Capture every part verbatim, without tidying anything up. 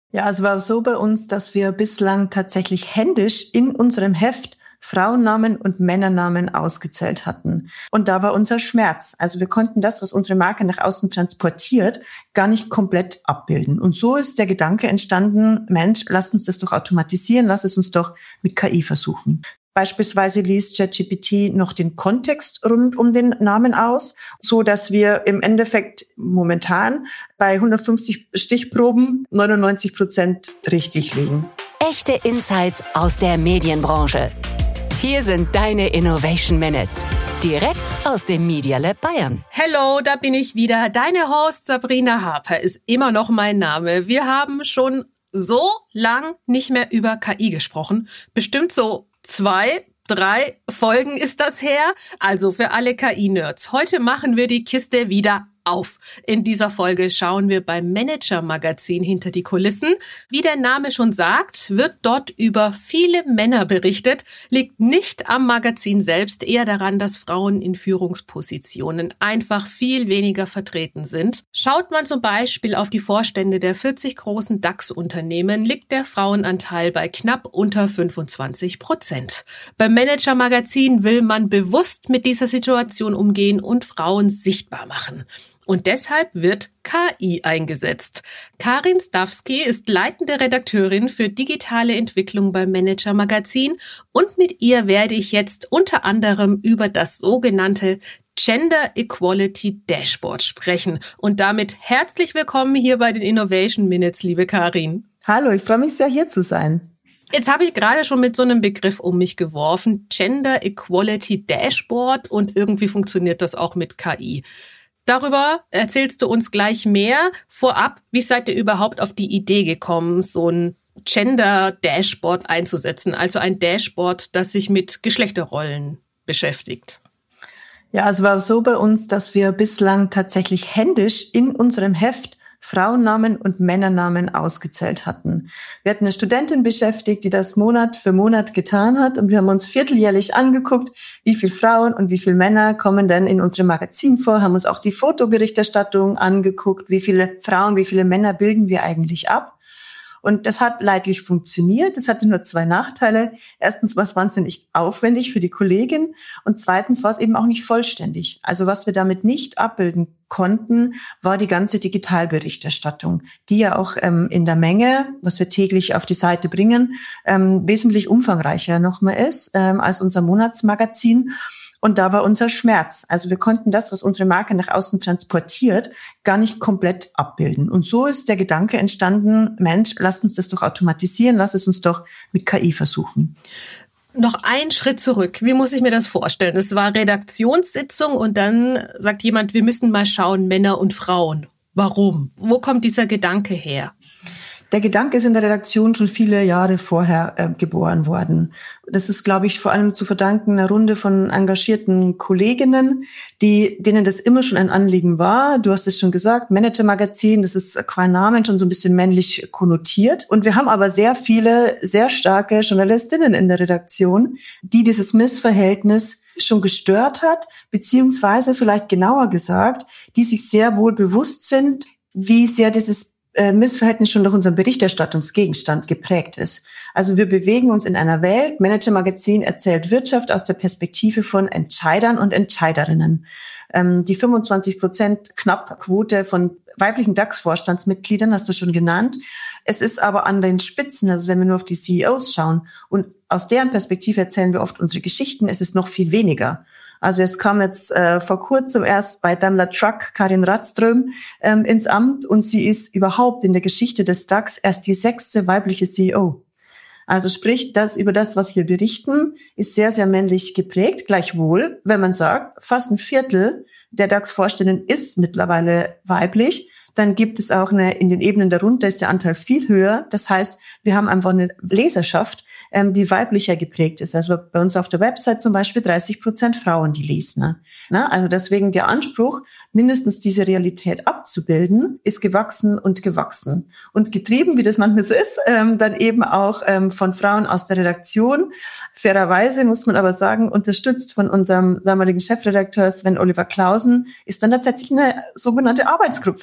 Ja, also war so bei uns, dass wir bislang tatsächlich händisch in unserem Heft Frauennamen und Männernamen ausgezählt hatten. Und da war unser Schmerz. Also wir konnten das, was unsere Marke nach außen transportiert, gar nicht komplett abbilden. Und so ist der Gedanke entstanden, Mensch, lass uns das doch automatisieren, lass es uns doch mit K I versuchen. Beispielsweise liest ChatGPT noch den Kontext rund um den Namen aus, so dass wir im Endeffekt momentan bei hundertfünfzig Stichproben neunundneunzig Prozent richtig liegen. Echte Insights aus der Medienbranche. Hier sind deine Innovation Minutes. Direkt aus dem Media Lab Bayern. Hello, da bin ich wieder. Deine Host Sabrina Harper ist immer noch mein Name. Wir haben schon so lang nicht mehr über K I gesprochen. Bestimmt so zwei, drei Folgen ist das her. Also für alle K I-Nerds. Heute machen wir die Kiste wieder auf. In dieser Folge schauen wir beim Manager-Magazin hinter die Kulissen. Wie der Name schon sagt, wird dort über viele Männer berichtet, liegt nicht am Magazin selbst, eher daran, dass Frauen in Führungspositionen einfach viel weniger vertreten sind. Schaut man zum Beispiel auf die Vorstände der vierzig großen DAX-Unternehmen, liegt der Frauenanteil bei knapp unter fünfundzwanzig Prozent. Beim Manager-Magazin will man bewusst mit dieser Situation umgehen und Frauen sichtbar machen. Und deshalb wird K I eingesetzt. Karin Stawski ist leitende Redakteurin für digitale Entwicklung beim Manager Magazin und mit ihr werde ich jetzt unter anderem über das sogenannte Gender Equality Dashboard sprechen. Und damit herzlich willkommen hier bei den Innovation Minutes, liebe Karin. Hallo, ich freue mich sehr, hier zu sein. Jetzt habe ich gerade schon mit so einem Begriff um mich geworfen, Gender Equality Dashboard, und irgendwie funktioniert das auch mit K I. Darüber erzählst du uns gleich mehr. Vorab, wie seid ihr überhaupt auf die Idee gekommen, so ein Gender-Dashboard einzusetzen? Also ein Dashboard, das sich mit Geschlechterrollen beschäftigt. Ja, also war so bei uns, dass wir bislang tatsächlich händisch in unserem Heft Frauennamen und Männernamen ausgezählt hatten. Wir hatten eine Studentin beschäftigt, die das Monat für Monat getan hat, und wir haben uns vierteljährlich angeguckt, wie viele Frauen und wie viele Männer kommen denn in unserem Magazin vor, haben uns auch die Fotoberichterstattung angeguckt, wie viele Frauen, wie viele Männer bilden wir eigentlich ab. Und das hat leidlich funktioniert. Das hatte nur zwei Nachteile. Erstens war es wahnsinnig aufwendig für die Kollegin und zweitens war es eben auch nicht vollständig. Also was wir damit nicht abbilden konnten, war die ganze Digitalberichterstattung, die ja auch ähm, in der Menge, was wir täglich auf die Seite bringen, ähm, wesentlich umfangreicher nochmal ist ähm, als unser Monatsmagazin. Und da war unser Schmerz. Also wir konnten das, was unsere Marke nach außen transportiert, gar nicht komplett abbilden. Und so ist der Gedanke entstanden, Mensch, lass uns das doch automatisieren, lass es uns doch mit K I versuchen. Noch einen Schritt zurück. Wie muss ich mir das vorstellen? Es war Redaktionssitzung und dann sagt jemand, wir müssen mal schauen, Männer und Frauen. Warum? Wo kommt dieser Gedanke her? Der Gedanke ist in der Redaktion schon viele Jahre vorher äh, geboren worden. Das ist, glaube ich, vor allem zu verdanken einer Runde von engagierten Kolleginnen, die, denen das immer schon ein Anliegen war. Du hast es schon gesagt, Manager-Magazin, das ist qua Namen schon so ein bisschen männlich konnotiert. Und wir haben aber sehr viele, sehr starke Journalistinnen in der Redaktion, die dieses Missverhältnis schon gestört hat, beziehungsweise vielleicht genauer gesagt, die sich sehr wohl bewusst sind, wie sehr dieses Missverhältnis schon durch unseren Berichterstattungsgegenstand geprägt ist. Also wir bewegen uns in einer Welt, Manager Magazin erzählt Wirtschaft aus der Perspektive von Entscheidern und Entscheiderinnen. Ähm, die fünfundzwanzig Prozent knapp Quote von weiblichen DAX-Vorstandsmitgliedern hast du schon genannt. Es ist aber an den Spitzen, also wenn wir nur auf die C E Os schauen und aus deren Perspektive erzählen wir oft unsere Geschichten, es ist noch viel weniger. Also es kam jetzt äh, vor kurzem erst bei Daimler Truck Karin Radström ähm, ins Amt und sie ist überhaupt in der Geschichte des DAX erst die sechste weibliche C E O. Also sprich, das über das, was wir berichten, ist sehr, sehr männlich geprägt. Gleichwohl, wenn man sagt, fast ein Viertel der DAX-Vorständin ist mittlerweile weiblich, dann gibt es auch eine, in den Ebenen darunter ist der Anteil viel höher. Das heißt, wir haben einfach eine Leserschaft, ähm, die weiblicher geprägt ist. Also bei uns auf der Website zum Beispiel dreißig Prozent Frauen, die lesen. Ne? Na, also deswegen der Anspruch, mindestens diese Realität abzubilden, ist gewachsen und gewachsen. Und getrieben, wie das manchmal so ist, ähm, dann eben auch ähm, von Frauen aus der Redaktion. Fairerweise muss man aber sagen, unterstützt von unserem damaligen Chefredakteur Sven Oliver Clausen, ist dann tatsächlich eine sogenannte Arbeitsgruppe entstanden.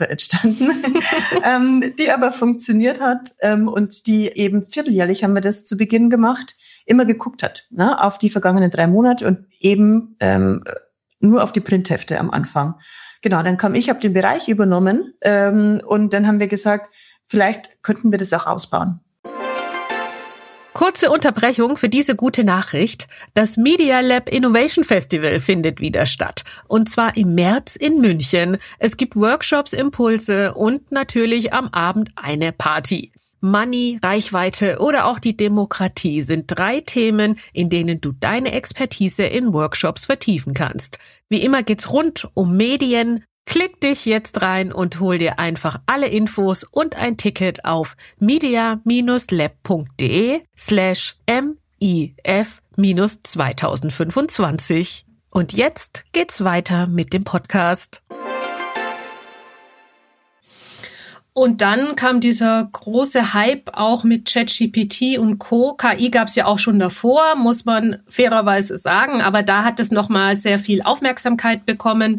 entstanden, ähm, die aber funktioniert hat ähm, und die eben vierteljährlich, haben wir das zu Beginn gemacht, immer geguckt hat, ne, auf die vergangenen drei Monate und eben ähm, nur auf die Printhefte am Anfang. Genau, dann kam ich, habe den Bereich übernommen ähm, und dann haben wir gesagt, vielleicht könnten wir das auch ausbauen. Kurze Unterbrechung für diese gute Nachricht. Das Media Lab Innovation Festival findet wieder statt. Und zwar im März in München. Es gibt Workshops, Impulse und natürlich am Abend eine Party. Money, Reichweite oder auch die Demokratie sind drei Themen, in denen du deine Expertise in Workshops vertiefen kannst. Wie immer geht's rund um Medien. Klick dich jetzt rein und hol dir einfach alle Infos und ein Ticket auf media-lab.de slash mif minus zweitausendfünfundzwanzig. Und jetzt geht's weiter mit dem Podcast. Und dann kam dieser große Hype auch mit ChatGPT und Co. K I gab es ja auch schon davor, muss man fairerweise sagen, aber da hat es nochmal sehr viel Aufmerksamkeit bekommen.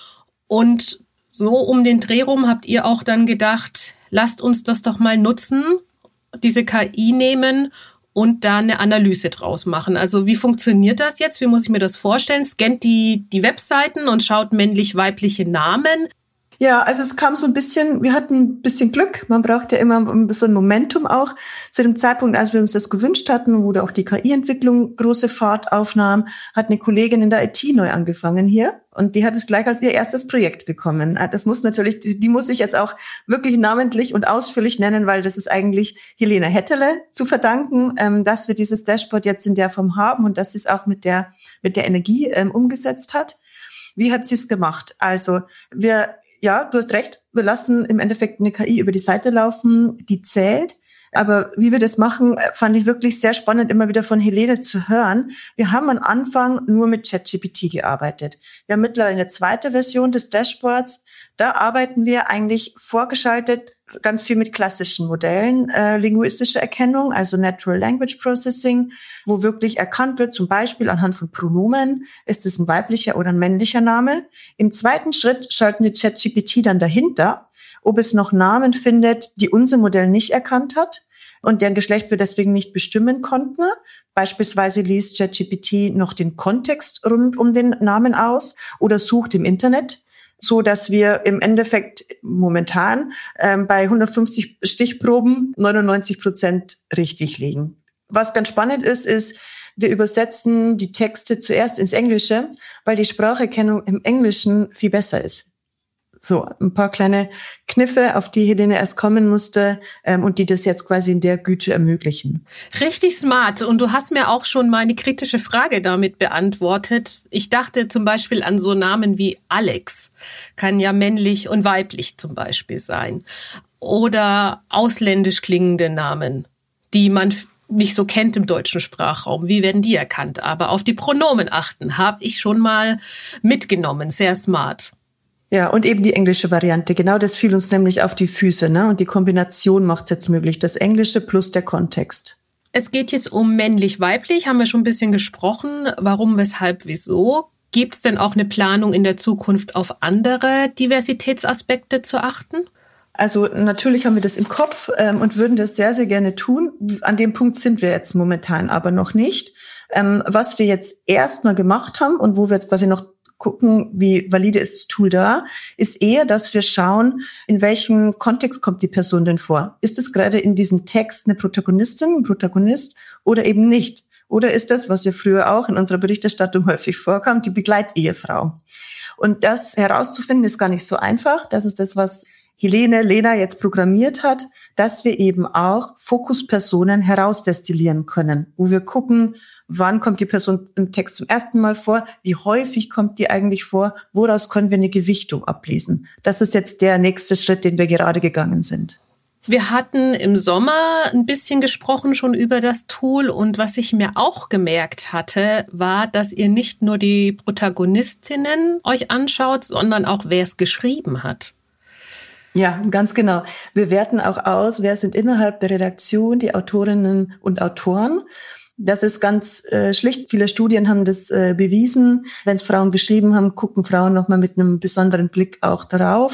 Und so um den Dreh rum habt ihr auch dann gedacht, lasst uns das doch mal nutzen, diese K I nehmen und da eine Analyse draus machen. Also wie funktioniert das jetzt? Wie muss ich mir das vorstellen? Scannt die die Webseiten und schaut männlich-weibliche Namen? Ja, also es kam so ein bisschen, wir hatten ein bisschen Glück. Man braucht ja immer so ein Momentum auch. Zu dem Zeitpunkt, als wir uns das gewünscht hatten, wo da auch die K I-Entwicklung große Fahrt aufnahm, hat eine Kollegin in der I T neu angefangen hier. Und die hat es gleich als ihr erstes Projekt bekommen. Das muss natürlich, die, die muss ich jetzt auch wirklich namentlich und ausführlich nennen, weil das ist eigentlich Helene Hettele zu verdanken, ähm, dass wir dieses Dashboard jetzt in der Form haben und dass sie es auch mit der, mit der Energie ähm, umgesetzt hat. Wie hat sie es gemacht? Also wir Ja, du hast recht. Wir lassen im Endeffekt eine K I über die Seite laufen, die zählt. Aber wie wir das machen, fand ich wirklich sehr spannend, immer wieder von Helene zu hören. Wir haben am Anfang nur mit ChatGPT gearbeitet. Wir haben mittlerweile eine zweite Version des Dashboards. Da arbeiten wir eigentlich vorgeschaltet ganz viel mit klassischen Modellen, äh, linguistische Erkennung, also Natural Language Processing, wo wirklich erkannt wird, zum Beispiel anhand von Pronomen, ist es ein weiblicher oder ein männlicher Name. Im zweiten Schritt schalten wir ChatGPT dann dahinter, ob es noch Namen findet, die unser Modell nicht erkannt hat und deren Geschlecht wir deswegen nicht bestimmen konnten. Beispielsweise liest ChatGPT noch den Kontext rund um den Namen aus oder sucht im Internet, so dass wir im Endeffekt momentan ähm, bei hundertfünfzig Stichproben neunundneunzig Prozent richtig liegen. Was ganz spannend ist, ist, wir übersetzen die Texte zuerst ins Englische, weil die Spracherkennung im Englischen viel besser ist. So, ein paar kleine Kniffe, auf die Helene erst kommen musste ähm, und die das jetzt quasi in der Güte ermöglichen. Richtig smart. Und du hast mir auch schon meine kritische Frage damit beantwortet. Ich dachte zum Beispiel an so Namen wie Alex. Kann ja männlich und weiblich zum Beispiel sein. Oder ausländisch klingende Namen, die man nicht so kennt im deutschen Sprachraum. Wie werden die erkannt? Aber auf die Pronomen achten, habe ich schon mal mitgenommen. Sehr smart. Ja, und eben die englische Variante. Genau das fiel uns nämlich auf die Füße, ne? Und die Kombination macht es jetzt möglich, das Englische plus der Kontext. Es geht jetzt um männlich-weiblich, haben wir schon ein bisschen gesprochen. Warum, weshalb, wieso? Gibt es denn auch eine Planung in der Zukunft auf andere Diversitätsaspekte zu achten? Also natürlich haben wir das im Kopf ähm, und würden das sehr, sehr gerne tun. An dem Punkt sind wir jetzt momentan aber noch nicht. Ähm, was wir jetzt erstmal gemacht haben und wo wir jetzt quasi noch gucken, wie valide ist das Tool da, ist eher, dass wir schauen, in welchem Kontext kommt die Person denn vor. Ist es gerade in diesem Text eine Protagonistin, ein Protagonist oder eben nicht? Oder ist das, was ja früher auch in unserer Berichterstattung häufig vorkam, die Begleitehefrau? Und das herauszufinden ist gar nicht so einfach. Das ist das, was Helene, Lena jetzt programmiert hat, dass wir eben auch Fokuspersonen herausdestillieren können, wo wir gucken, wann kommt die Person im Text zum ersten Mal vor, wie häufig kommt die eigentlich vor, woraus können wir eine Gewichtung ablesen. Das ist jetzt der nächste Schritt, den wir gerade gegangen sind. Wir hatten im Sommer ein bisschen gesprochen schon über das Tool und was ich mir auch gemerkt hatte, war, dass ihr nicht nur die Protagonistinnen euch anschaut, sondern auch, wer es geschrieben hat. Ja, ganz genau. Wir werten auch aus, wer sind innerhalb der Redaktion die Autorinnen und Autoren. Das ist ganz äh, schlicht. Viele Studien haben das äh, bewiesen. Wenn es Frauen geschrieben haben, gucken Frauen nochmal mit einem besonderen Blick auch darauf.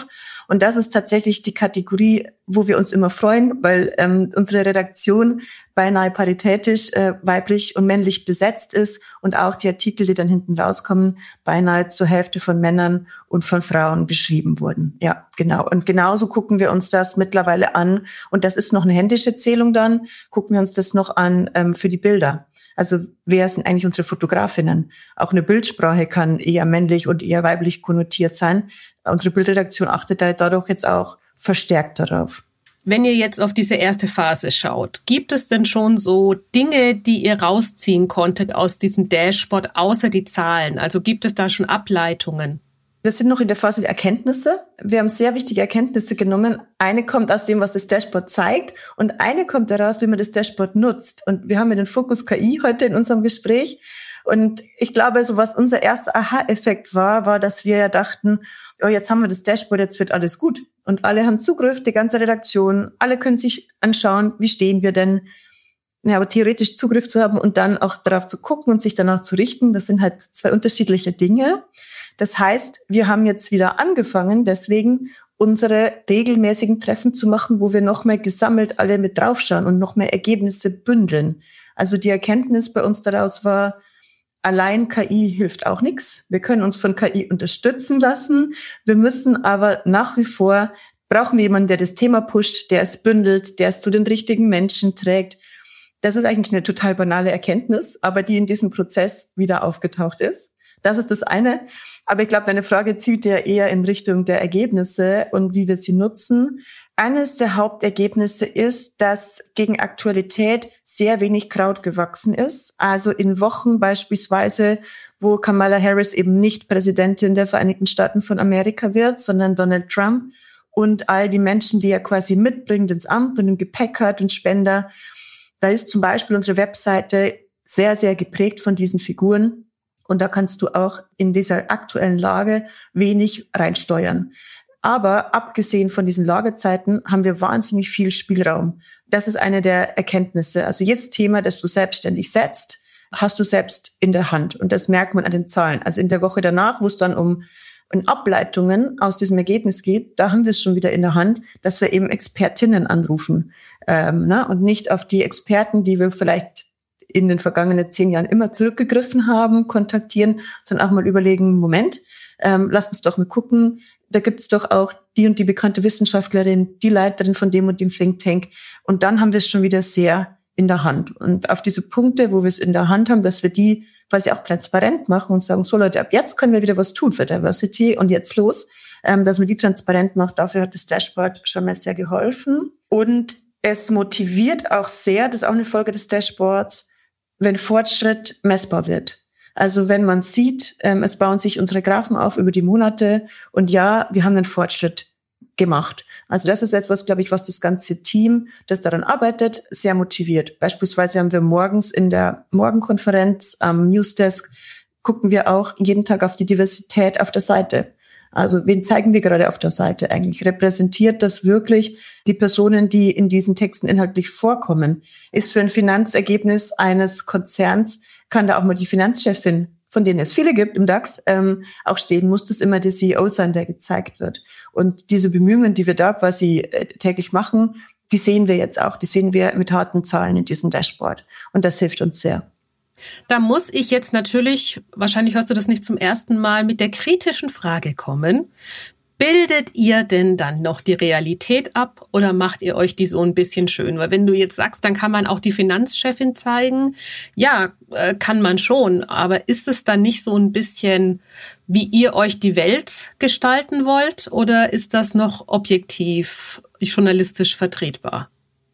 Und das ist tatsächlich die Kategorie, wo wir uns immer freuen, weil ähm, unsere Redaktion beinahe paritätisch äh, weiblich und männlich besetzt ist und auch die Artikel, die dann hinten rauskommen, beinahe zur Hälfte von Männern und von Frauen geschrieben wurden. Ja, genau. Und genauso gucken wir uns das mittlerweile an. Und das ist noch eine händische Zählung dann, gucken wir uns das noch an ähm, für die Bilder. Also wer sind eigentlich unsere Fotografinnen? Auch eine Bildsprache kann eher männlich und eher weiblich konnotiert sein. Unsere Bildredaktion achtet da dadurch jetzt auch verstärkt darauf. Wenn ihr jetzt auf diese erste Phase schaut, gibt es denn schon so Dinge, die ihr rausziehen konntet aus diesem Dashboard, außer die Zahlen? Also gibt es da schon Ableitungen? Wir sind noch in der Phase der Erkenntnisse. Wir haben sehr wichtige Erkenntnisse genommen. Eine kommt aus dem, was das Dashboard zeigt, und eine kommt daraus, wie man das Dashboard nutzt. Und wir haben ja den Fokus K I heute in unserem Gespräch. Und ich glaube, so was unser erster Aha-Effekt war, war, dass wir ja dachten, oh, jetzt haben wir das Dashboard, jetzt wird alles gut. Und alle haben Zugriff, die ganze Redaktion, alle können sich anschauen, wie stehen wir denn. Ja, aber theoretisch Zugriff zu haben und dann auch darauf zu gucken und sich danach zu richten, das sind halt zwei unterschiedliche Dinge. Das heißt, wir haben jetzt wieder angefangen, deswegen unsere regelmäßigen Treffen zu machen, wo wir noch mehr gesammelt alle mit draufschauen und noch mehr Ergebnisse bündeln. Also die Erkenntnis bei uns daraus war, allein K I hilft auch nichts. Wir können uns von K I unterstützen lassen. Wir müssen aber nach wie vor, brauchen wir jemanden, der das Thema pusht, der es bündelt, der es zu den richtigen Menschen trägt. Das ist eigentlich eine total banale Erkenntnis, aber die in diesem Prozess wieder aufgetaucht ist. Das ist das eine. Aber ich glaube, deine Frage zielt ja eher in Richtung der Ergebnisse und wie wir sie nutzen. Eines der Hauptergebnisse ist, dass gegen Aktualität sehr wenig Kraut gewachsen ist. Also in Wochen beispielsweise, wo Kamala Harris eben nicht Präsidentin der Vereinigten Staaten von Amerika wird, sondern Donald Trump und all die Menschen, die er quasi mitbringt ins Amt und im Gepäck hat und Spender. Da ist zum Beispiel unsere Webseite sehr, sehr geprägt von diesen Figuren. Und da kannst du auch in dieser aktuellen Lage wenig reinsteuern. Aber abgesehen von diesen Lagezeiten haben wir wahnsinnig viel Spielraum. Das ist eine der Erkenntnisse. Also jedes Thema, das du selbstständig setzt, hast du selbst in der Hand. Und das merkt man an den Zahlen. Also in der Woche danach, wo es dann um Ableitungen aus diesem Ergebnis geht, da haben wir es schon wieder in der Hand, dass wir eben Expertinnen anrufen. Ähm, ne? Und nicht auf die Experten, die wir vielleicht in den vergangenen zehn Jahren immer zurückgegriffen haben, kontaktieren, sondern auch mal überlegen, Moment, ähm, lass uns doch mal gucken, da gibt es doch auch die und die bekannte Wissenschaftlerin, die Leiterin von dem und dem Think Tank. Und dann haben wir es schon wieder sehr in der Hand. Und auf diese Punkte, wo wir es in der Hand haben, dass wir die quasi auch transparent machen und sagen, so Leute, ab jetzt können wir wieder was tun für Diversity und jetzt los, ähm, dass man die transparent macht. Dafür hat das Dashboard schon mal sehr geholfen. Und es motiviert auch sehr, das ist auch eine Folge des Dashboards, wenn Fortschritt messbar wird. Also wenn man sieht, ähm, es bauen sich unsere Graphen auf über die Monate und ja, wir haben einen Fortschritt gemacht. Also das ist etwas, glaube ich, was das ganze Team, das daran arbeitet, sehr motiviert. Beispielsweise haben wir morgens in der Morgenkonferenz am Newsdesk, gucken wir auch jeden Tag auf die Diversität auf der Seite. Also wen zeigen wir gerade auf der Seite eigentlich? Repräsentiert das wirklich die Personen, die in diesen Texten inhaltlich vorkommen? Ist für ein Finanzergebnis eines Konzerns, kann da auch mal die Finanzchefin, von denen es viele gibt im DAX, ähm, auch stehen, muss das immer der C E O sein, der gezeigt wird. Und diese Bemühungen, die wir da quasi äh, täglich machen, die sehen wir jetzt auch, die sehen wir mit harten Zahlen in diesem Dashboard. Und das hilft uns sehr. Da muss ich jetzt natürlich, wahrscheinlich hörst du das nicht zum ersten Mal, mit der kritischen Frage kommen. Bildet ihr denn dann noch die Realität ab oder macht ihr euch die so ein bisschen schön? Weil wenn du jetzt sagst, dann kann man auch die Finanzchefin zeigen. Ja, kann man schon. Aber ist es dann nicht so ein bisschen, wie ihr euch die Welt gestalten wollt? Oder ist das noch objektiv, journalistisch vertretbar?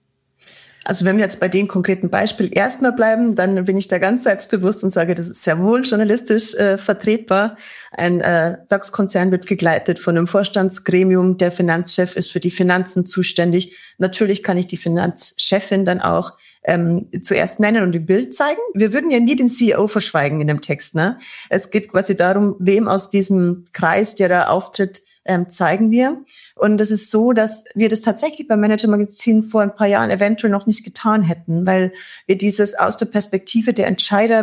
Also wenn wir jetzt bei dem konkreten Beispiel erstmal bleiben, dann bin ich da ganz selbstbewusst und sage, das ist sehr wohl journalistisch äh, vertretbar. Ein äh, DAX-Konzern wird begleitet von einem Vorstandsgremium. Der Finanzchef ist für die Finanzen zuständig. Natürlich kann ich die Finanzchefin dann auch ähm, zuerst nennen und im Bild zeigen. Wir würden ja nie den C E O verschweigen in dem Text, ne? Es geht quasi darum, wem aus diesem Kreis, der da auftritt, ähm, zeigen wir. Und es ist so, dass wir das tatsächlich beim Manager Magazin vor ein paar Jahren eventuell noch nicht getan hätten, weil wir dieses aus der Perspektive der Entscheider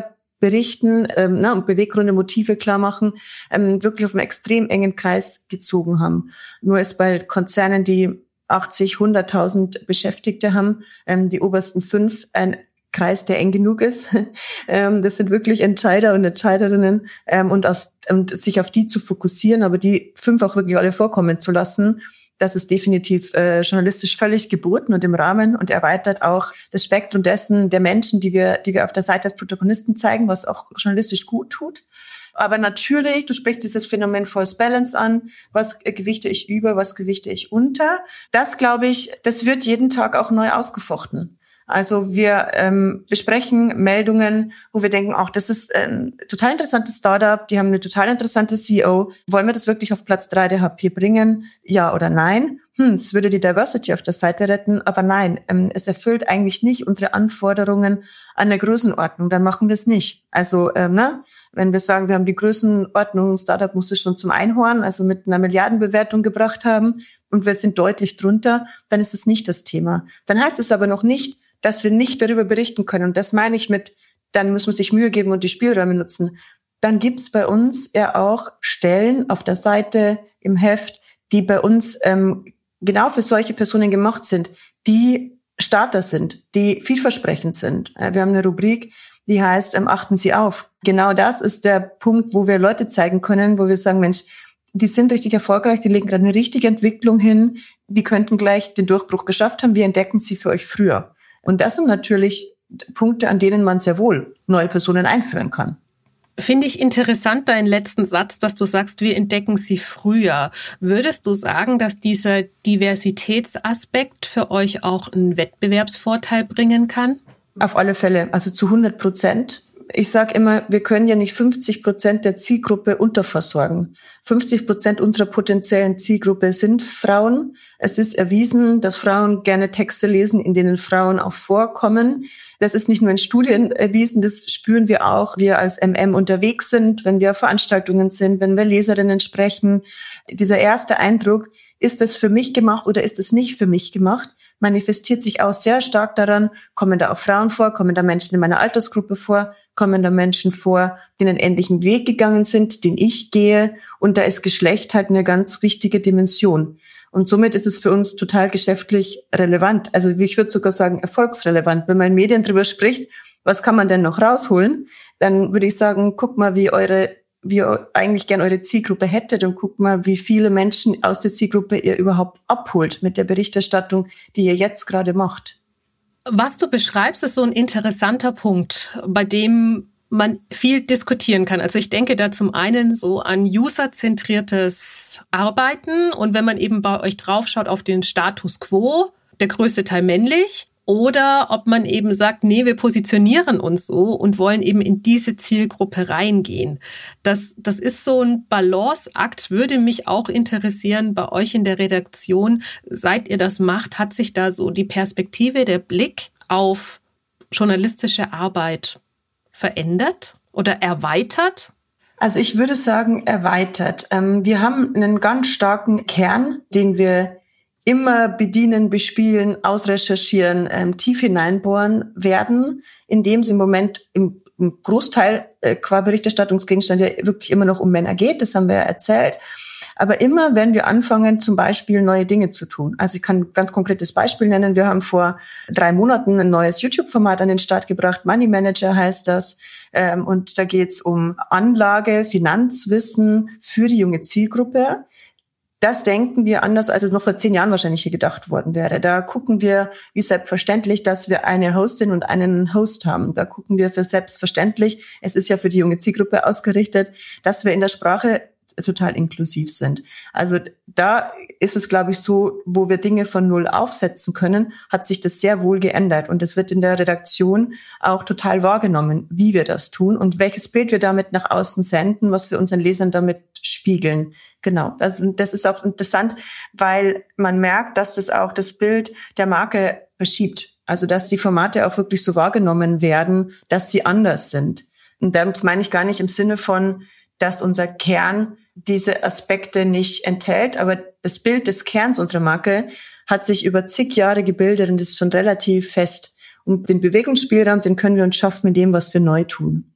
berichten ähm, ne, und Beweggründe, Motive klar machen, ähm, wirklich auf einen extrem engen Kreis gezogen haben. Nur ist bei Konzernen, die achtzig, hunderttausend Beschäftigte haben, ähm, die obersten fünf, ein Kreis, der eng genug ist. ähm, das sind wirklich Entscheider und Entscheiderinnen ähm, und, aus, und sich auf die zu fokussieren, aber die fünf auch wirklich alle vorkommen zu lassen, das ist definitiv äh, journalistisch völlig geboten und im Rahmen und erweitert auch das Spektrum dessen der Menschen, die wir, die wir auf der Seite als Protagonisten zeigen, was auch journalistisch gut tut. Aber natürlich, du sprichst dieses Phänomen False Balance an. Was gewichte ich über, was gewichte ich unter? Das, glaube ich, das wird jeden Tag auch neu ausgefochten. Also wir ähm, besprechen Meldungen, wo wir denken, auch das ist ein total interessantes Startup, die haben eine total interessante C E O. Wollen wir das wirklich auf Platz drei der H P bringen? Ja oder nein? Hm, es würde die Diversity auf der Seite retten, aber nein, ähm, es erfüllt eigentlich nicht unsere Anforderungen an der Größenordnung, dann machen wir es nicht. Also ähm, ne? Wenn wir sagen, wir haben die Größenordnung, Startup muss es schon zum Einhorn, also mit einer Milliardenbewertung gebracht haben und wir sind deutlich drunter, dann ist es nicht das Thema. Dann heißt es aber noch nicht, dass wir nicht darüber berichten können. Und das meine ich mit, dann muss man sich Mühe geben und die Spielräume nutzen. Dann gibt's bei uns ja auch Stellen auf der Seite, im Heft, die bei uns ähm, genau für solche Personen gemacht sind, die Starter sind, die vielversprechend sind. Wir haben eine Rubrik, die heißt, ähm, achten Sie auf. Genau das ist der Punkt, wo wir Leute zeigen können, wo wir sagen, Mensch, die sind richtig erfolgreich, die legen gerade eine richtige Entwicklung hin, die könnten gleich den Durchbruch geschafft haben, wir entdecken sie für euch früher. Und das sind natürlich Punkte, an denen man sehr wohl neue Personen einführen kann. Finde ich interessant, deinen letzten Satz, dass du sagst, wir entdecken sie früher. Würdest du sagen, dass dieser Diversitätsaspekt für euch auch einen Wettbewerbsvorteil bringen kann? Auf alle Fälle, also zu hundert Prozent. Ich sage immer, wir können ja nicht fünfzig Prozent der Zielgruppe unterversorgen. fünfzig Prozent unserer potenziellen Zielgruppe sind Frauen. Es ist erwiesen, dass Frauen gerne Texte lesen, in denen Frauen auch vorkommen. Das ist nicht nur in Studien erwiesen, das spüren wir auch, wir als M M unterwegs sind, wenn wir auf Veranstaltungen sind, wenn wir Leserinnen sprechen. Dieser erste Eindruck, ist das für mich gemacht oder ist es nicht für mich gemacht, manifestiert sich auch sehr stark daran, kommen da auch Frauen vor, kommen da Menschen in meiner Altersgruppe vor, kommen da Menschen vor, die einen ähnlichen Weg gegangen sind, den ich gehe. Und da ist Geschlecht halt eine ganz wichtige Dimension. Und somit ist es für uns total geschäftlich relevant. Also ich würde sogar sagen erfolgsrelevant. Wenn man in Medien drüber spricht, was kann man denn noch rausholen, dann würde ich sagen, guck mal, wie eure wie ihr eigentlich gern eure Zielgruppe hättet und guckt mal, wie viele Menschen aus der Zielgruppe ihr überhaupt abholt mit der Berichterstattung, die ihr jetzt gerade macht. Was du beschreibst, ist so ein interessanter Punkt, bei dem man viel diskutieren kann. Also ich denke da zum einen so an userzentriertes Arbeiten und wenn man eben bei euch draufschaut auf den Status quo, der größte Teil männlich, oder ob man eben sagt, nee, wir positionieren uns so und wollen eben in diese Zielgruppe reingehen. Das, das ist so ein Balanceakt, würde mich auch interessieren bei euch in der Redaktion. Seit ihr das macht, hat sich da so die Perspektive, der Blick auf journalistische Arbeit verändert oder erweitert? Also ich würde sagen erweitert. Wir haben einen ganz starken Kern, den wir immer bedienen, bespielen, ausrecherchieren, ähm, tief hineinbohren werden, indem es im Moment im, im Großteil äh, qua Berichterstattungsgegenstand ja wirklich immer noch um Männer geht, das haben wir ja erzählt. Aber immer, wenn wir anfangen, zum Beispiel neue Dinge zu tun. Also ich kann ein ganz konkretes Beispiel nennen. Wir haben vor drei Monaten ein neues YouTube-Format an den Start gebracht. Money Manager heißt das. Ähm, und da geht es um Anlage, Finanzwissen für die junge Zielgruppe. Das denken wir anders, als es noch vor zehn Jahren wahrscheinlich hier gedacht worden wäre. Da gucken wir wie selbstverständlich, dass wir eine Hostin und einen Host haben. Da gucken wir für selbstverständlich, es ist ja für die junge Zielgruppe ausgerichtet, dass wir in der Sprache total inklusiv sind. Also da ist es, glaube ich, so, wo wir Dinge von Null aufsetzen können, hat sich das sehr wohl geändert. Und es wird in der Redaktion auch total wahrgenommen, wie wir das tun und welches Bild wir damit nach außen senden, was wir unseren Lesern damit spiegeln. Genau, das, das ist auch interessant, weil man merkt, dass das auch das Bild der Marke verschiebt. Also dass die Formate auch wirklich so wahrgenommen werden, dass sie anders sind. Und damit meine ich gar nicht im Sinne von, dass unser Kern diese Aspekte nicht enthält, aber das Bild des Kerns unserer Marke hat sich über zig Jahre gebildet und ist schon relativ fest. Und den Bewegungsspielraum, den können wir uns schaffen mit dem, was wir neu tun.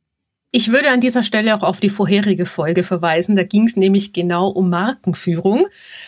Ich würde an dieser Stelle auch auf die vorherige Folge verweisen. Da ging es nämlich genau um Markenführung.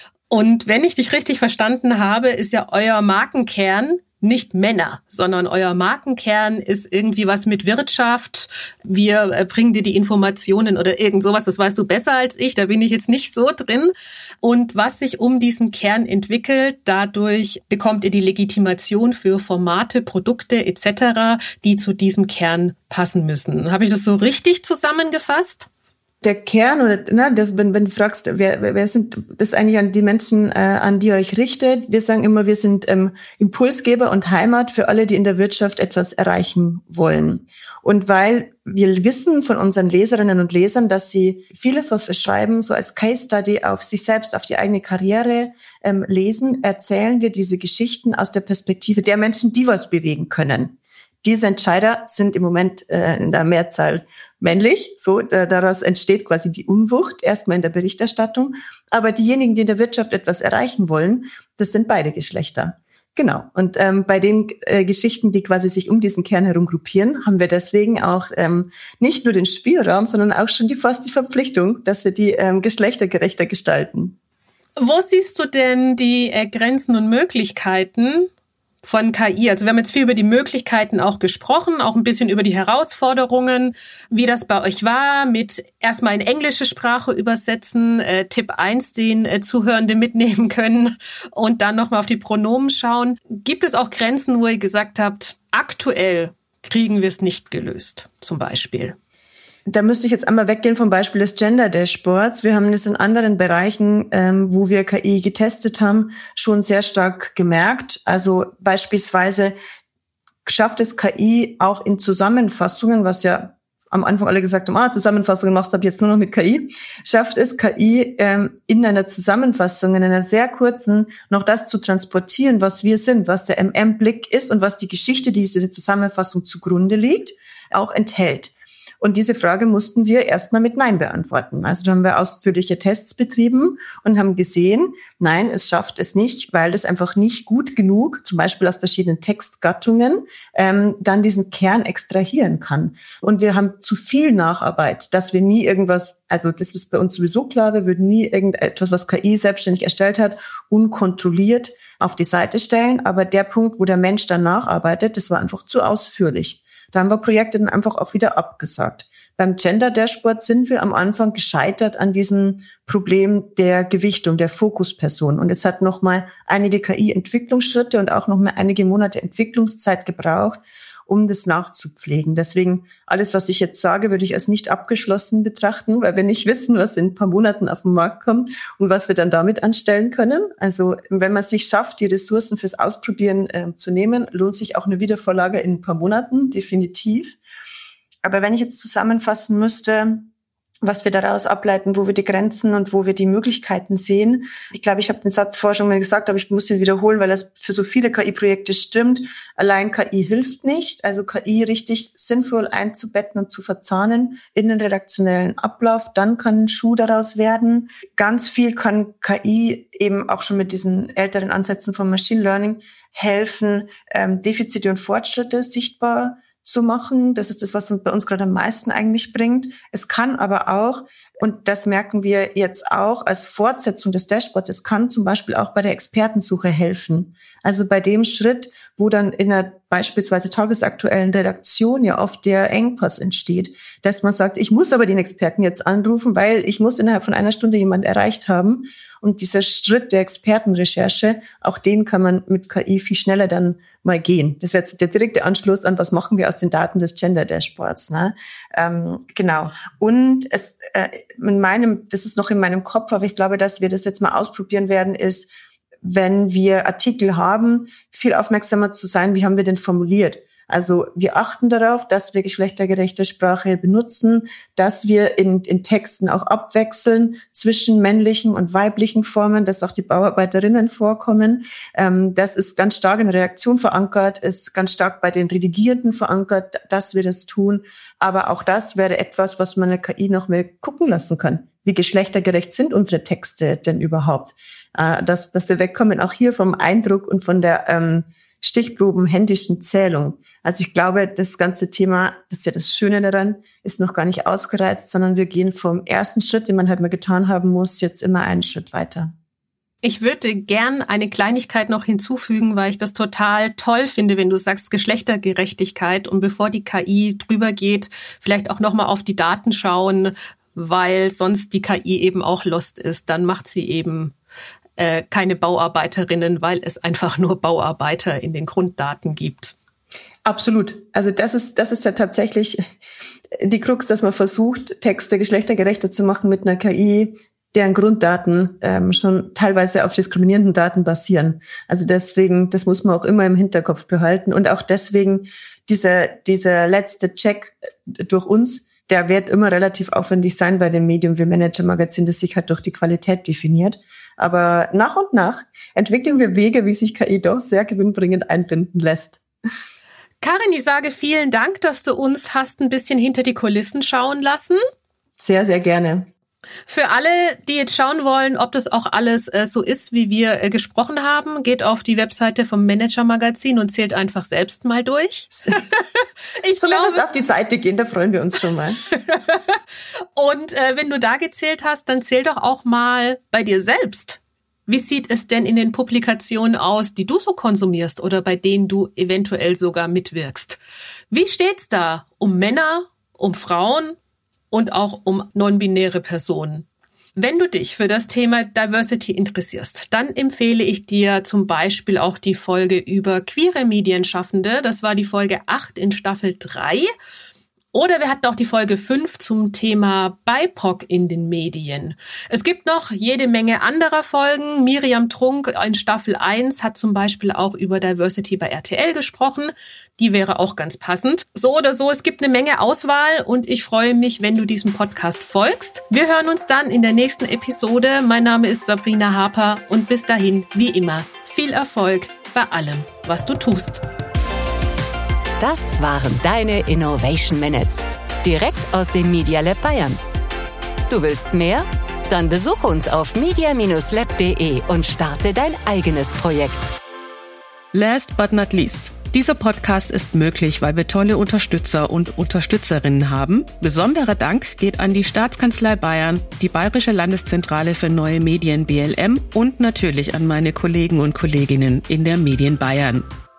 Und wenn ich dich richtig verstanden habe, ist ja euer Markenkern nicht Männer, sondern euer Markenkern ist irgendwie was mit Wirtschaft. Wir bringen dir die Informationen oder irgend sowas. Das weißt du besser als ich. Da bin ich jetzt nicht so drin. Und was sich um diesen Kern entwickelt, dadurch bekommt ihr die Legitimation für Formate, Produkte et cetera, die zu diesem Kern passen müssen. Habe ich das so richtig zusammengefasst? Der Kern, oder ne, das, wenn, wenn du fragst, wer, wer sind das eigentlich an die Menschen, äh, an die ihr euch richtet? Wir sagen immer, wir sind ähm, Impulsgeber und Heimat für alle, die in der Wirtschaft etwas erreichen wollen. Und weil wir wissen von unseren Leserinnen und Lesern, dass sie vieles, was wir schreiben, so als Case Study auf sich selbst, auf die eigene Karriere ähm, lesen, erzählen wir diese Geschichten aus der Perspektive der Menschen, die was bewegen können. Diese Entscheider sind im Moment äh, in der Mehrzahl männlich. So, äh, daraus entsteht quasi die Unwucht, erstmal in der Berichterstattung. Aber diejenigen, die in der Wirtschaft etwas erreichen wollen, das sind beide Geschlechter. Genau. Und ähm, bei den äh, Geschichten, die quasi sich um diesen Kern herum gruppieren, haben wir deswegen auch ähm, nicht nur den Spielraum, sondern auch schon die fast die Verpflichtung, dass wir die ähm, geschlechtergerechter gestalten. Wo siehst du denn die äh, Grenzen und Möglichkeiten von K I? Also wir haben jetzt viel über die Möglichkeiten auch gesprochen, auch ein bisschen über die Herausforderungen, wie das bei euch war, mit erstmal in englische Sprache übersetzen, äh, Tipp eins, den äh, Zuhörende mitnehmen können und dann nochmal auf die Pronomen schauen. Gibt es auch Grenzen, wo ihr gesagt habt, aktuell kriegen wir es nicht gelöst, zum Beispiel? Da müsste ich jetzt einmal weggehen vom Beispiel des Gender-Dashboards. Wir haben das in anderen Bereichen, ähm, wo wir K I getestet haben, schon sehr stark gemerkt. Also beispielsweise schafft es K I auch in Zusammenfassungen, was ja am Anfang alle gesagt haben, ah, Zusammenfassungen machst du ab jetzt nur noch mit K I, schafft es K I ähm, in einer Zusammenfassung, in einer sehr kurzen, noch das zu transportieren, was wir sind, was der M M-Blick ist und was die Geschichte, die diese Zusammenfassung zugrunde liegt, auch enthält. Und diese Frage mussten wir erstmal mit Nein beantworten. Also da haben wir ausführliche Tests betrieben und haben gesehen, nein, es schafft es nicht, weil das einfach nicht gut genug, zum Beispiel aus verschiedenen Textgattungen, ähm, dann diesen Kern extrahieren kann. Und wir haben zu viel Nacharbeit, dass wir nie irgendwas, also das ist bei uns sowieso klar, wir würden nie irgendetwas, was K I selbstständig erstellt hat, unkontrolliert auf die Seite stellen. Aber der Punkt, wo der Mensch dann nacharbeitet, das war einfach zu ausführlich. Da haben wir Projekte dann einfach auch wieder abgesagt. Beim Gender Dashboard sind wir am Anfang gescheitert an diesem Problem der Gewichtung, der Fokusperson. Und es hat nochmal einige K I-Entwicklungsschritte und auch nochmal einige Monate Entwicklungszeit gebraucht, um das nachzupflegen. Deswegen, alles, was ich jetzt sage, würde ich als nicht abgeschlossen betrachten, weil wir nicht wissen, was in ein paar Monaten auf den Markt kommt und was wir dann damit anstellen können. Also wenn man es nicht schafft, die Ressourcen fürs Ausprobieren äh, zu nehmen, lohnt sich auch eine Wiedervorlage in ein paar Monaten, definitiv. Aber wenn ich jetzt zusammenfassen müsste, was wir daraus ableiten, wo wir die Grenzen und wo wir die Möglichkeiten sehen. Ich glaube, ich habe den Satz vorher schon mal gesagt, aber ich muss ihn wiederholen, weil das für so viele K I-Projekte stimmt. Allein K I hilft nicht. Also K I richtig sinnvoll einzubetten und zu verzahnen in den redaktionellen Ablauf. Dann kann ein Schuh daraus werden. Ganz viel kann K I eben auch schon mit diesen älteren Ansätzen von Machine Learning helfen, ähm, Defizite und Fortschritte sichtbar zu machen. Das ist das, was bei uns gerade am meisten eigentlich bringt. Es kann aber auch, und das merken wir jetzt auch als Fortsetzung des Dashboards, es kann zum Beispiel auch bei der Expertensuche helfen. Also bei dem Schritt, wo dann in einer beispielsweise tagesaktuellen Redaktion ja oft der Engpass entsteht, dass man sagt, ich muss aber den Experten jetzt anrufen, weil ich muss innerhalb von einer Stunde jemanden erreicht haben. Und dieser Schritt der Expertenrecherche, auch den kann man mit K I viel schneller dann mal gehen. Das wäre jetzt der direkte Anschluss an, was machen wir aus den Daten des Gender Dashboards. Ne? Ähm, genau. Und es äh, in meinem, das ist noch in meinem Kopf, aber ich glaube, dass wir das jetzt mal ausprobieren werden, ist, wenn wir Artikel haben, viel aufmerksamer zu sein, wie haben wir denn formuliert? Also wir achten darauf, dass wir geschlechtergerechte Sprache benutzen, dass wir in, in Texten auch abwechseln zwischen männlichen und weiblichen Formen, dass auch die Bauarbeiterinnen vorkommen. Ähm, das ist ganz stark in der Redaktion verankert, ist ganz stark bei den Redigierenden verankert, dass wir das tun. Aber auch das wäre etwas, was man der K I noch mehr gucken lassen kann. Wie geschlechtergerecht sind unsere Texte denn überhaupt? Äh, dass, dass wir wegkommen auch hier vom Eindruck und von der ähm, Stichproben, händischen Zählung. Also ich glaube, das ganze Thema, das ist ja das Schöne daran, ist noch gar nicht ausgereizt, sondern wir gehen vom ersten Schritt, den man halt mal getan haben muss, jetzt immer einen Schritt weiter. Ich würde gern eine Kleinigkeit noch hinzufügen, weil ich das total toll finde, wenn du sagst Geschlechtergerechtigkeit und bevor die K I drüber geht, vielleicht auch nochmal auf die Daten schauen, weil sonst die K I eben auch lost ist. Dann macht sie eben äh, keine Bauarbeiterinnen, weil es einfach nur Bauarbeiter in den Grunddaten gibt. Absolut. Also das ist, das ist ja tatsächlich die Krux, dass man versucht, Texte geschlechtergerechter zu machen mit einer K I, deren Grunddaten ähm, schon teilweise auf diskriminierenden Daten basieren. Also deswegen, das muss man auch immer im Hinterkopf behalten. Und auch deswegen dieser, dieser letzte Check durch uns, der wird immer relativ aufwendig sein bei dem Medium wie Manager Magazin, das sich halt durch die Qualität definiert. Aber nach und nach entwickeln wir Wege, wie sich K I doch sehr gewinnbringend einbinden lässt. Karin, ich sage vielen Dank, dass du uns hast ein bisschen hinter die Kulissen schauen lassen. Sehr, sehr gerne. Für alle, die jetzt schauen wollen, ob das auch alles äh, so ist, wie wir äh, gesprochen haben, geht auf die Webseite vom Manager Magazin und zählt einfach selbst mal durch. ich Zumindest glaube, auf die Seite gehen, da freuen wir uns schon mal. Und äh, wenn du da gezählt hast, dann zähl doch auch mal bei dir selbst. Wie sieht es denn in den Publikationen aus, die du so konsumierst oder bei denen du eventuell sogar mitwirkst? Wie steht's da um Männer, um Frauen und auch um non-binäre Personen? Wenn du dich für das Thema Diversity interessierst, dann empfehle ich dir zum Beispiel auch die Folge über queere Medienschaffende. Das war die Folge acht in Staffel drei. Oder wir hatten auch die Folge fünf zum Thema B I P O C in den Medien. Es gibt noch jede Menge anderer Folgen. Miriam Trunk in Staffel eins hat zum Beispiel auch über Diversity bei R T L gesprochen. Die wäre auch ganz passend. So oder so, es gibt eine Menge Auswahl und ich freue mich, wenn du diesem Podcast folgst. Wir hören uns dann in der nächsten Episode. Mein Name ist Sabrina Harper und bis dahin, wie immer, viel Erfolg bei allem, was du tust. Das waren deine Innovation Minutes, direkt aus dem Media Lab Bayern. Du willst mehr? Dann besuche uns auf media Bindestrich lab punkt de und starte dein eigenes Projekt. Last but not least. Dieser Podcast ist möglich, weil wir tolle Unterstützer und Unterstützerinnen haben. Besonderer Dank geht an die Staatskanzlei Bayern, die Bayerische Landeszentrale für neue Medien B L M und natürlich an meine Kollegen und Kolleginnen in der Medien Bayern.